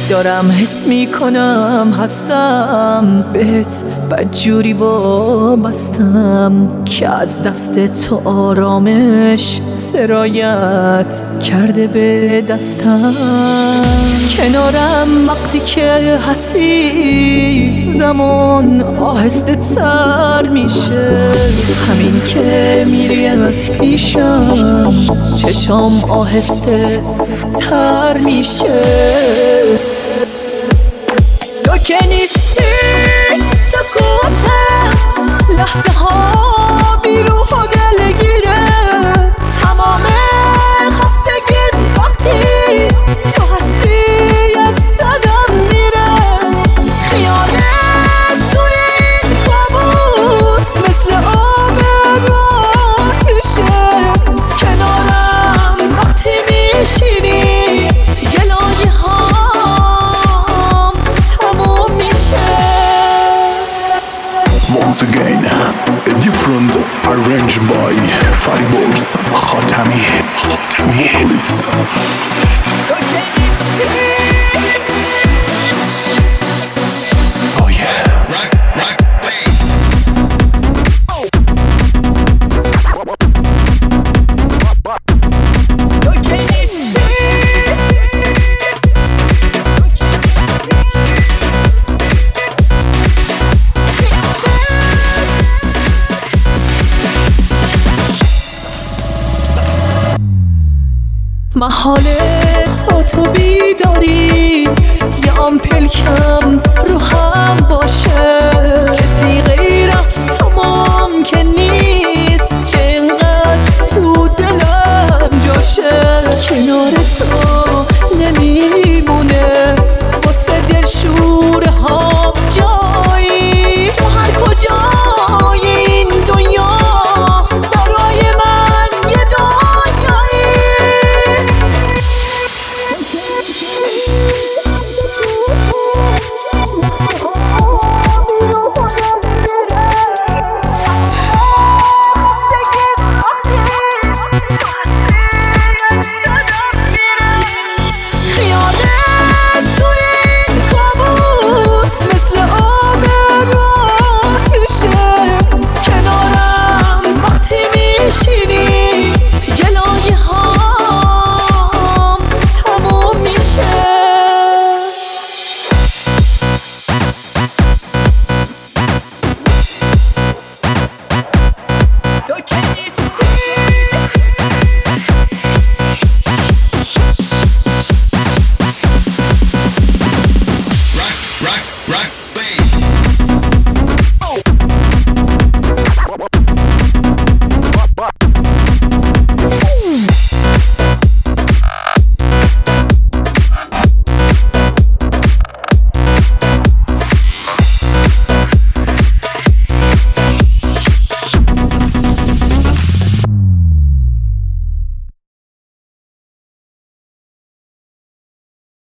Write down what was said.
دارم حس میکنم هستم بهت بدجوری وابستم که از دست تو آرامش سرایت کرده به دستم. کنارم وقتی که هستی زمان آهسته تر میشه، همین که میری از پیشم چشام آهسته تر میشه. تو که نیستی سکوته لحظه ها بی روح و دلگیره، تمام خستگی وقتی تو هستی از دلم میره. خیالت توی این قاموس مثل آب آتیشه، کنارم وقتی میشینی گلایه هام تموم میشه. Once again, a different arranged by Fariborz Khatami, vocalist. Oh yeah. محاله تا تو بیداری یه آمپل کم رو هم باشه، کسی غیر از تو ممکن نیست که اینقدر تو دلم جاشه. کنار